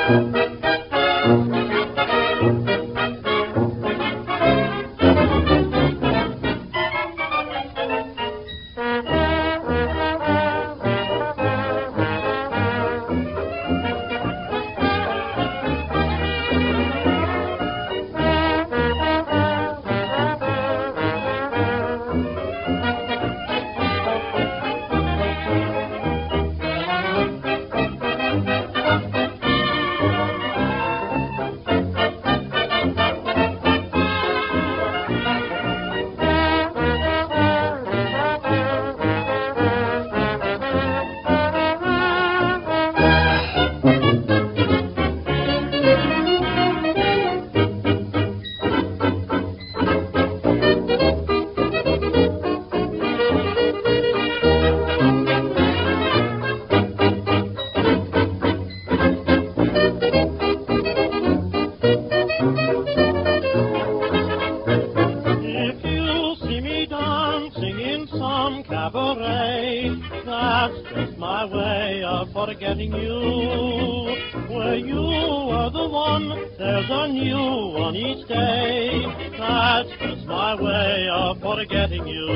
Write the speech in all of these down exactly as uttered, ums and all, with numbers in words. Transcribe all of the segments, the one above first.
Cabaret, that's just my way of forgetting you. Where you are the one, there's a new one each day. That's just my way of forgetting you.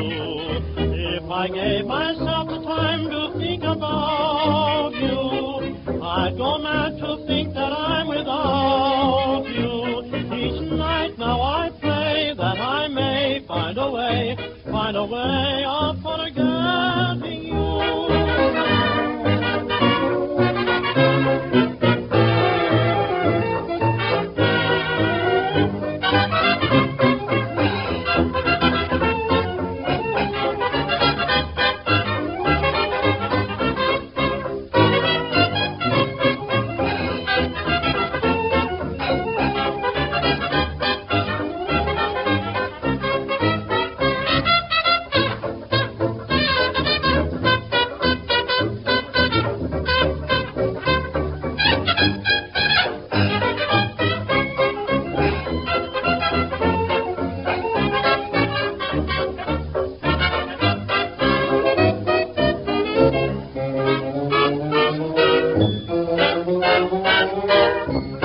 If I gave myself the time to think about you, I'd go mad to think that I'm without you. Each night now I pray that I may find a way, find a way of forgetting you. Thank you.